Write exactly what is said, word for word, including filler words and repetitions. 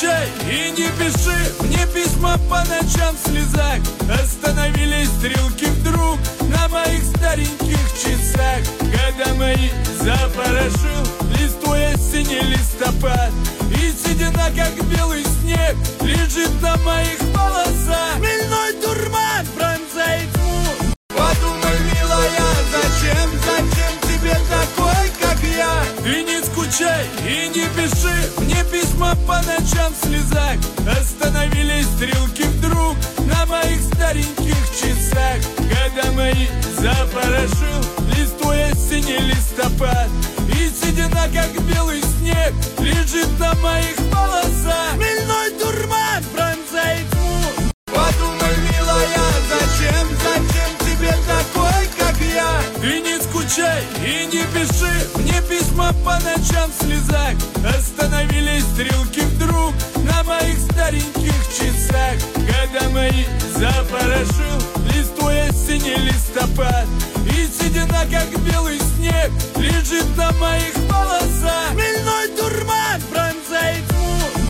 скучай и не пиши мне письма по ночам в слезах. Остановились стрелки вдруг на моих стареньких часах. Года мои запорошил листвой осенний листопад, и седина, как белый снег, лежит на моих волосах. Хмельной дурман пронзает тьму. Подумай, милая, зачем, зачем тебе такой, как я? Ты не скучай и не пиши мне письма по ночам в слезах. Остановились стрелки вдруг на моих стареньких часах. Года мои запорошил листвой осенний листопад, и седина, как белый снег, лежит на моих волосах. Хмельной дурман пронзает тьму. Подумай, милая, зачем, зачем тебе такой, как я? Ты не скучай и не пиши мне письма по ночам в слезах. Остановились стрелки вдруг на моих стареньких часах. Года мои запорошил листвой осенний листопад, и седина, как белый снег, лежит на моих волосах.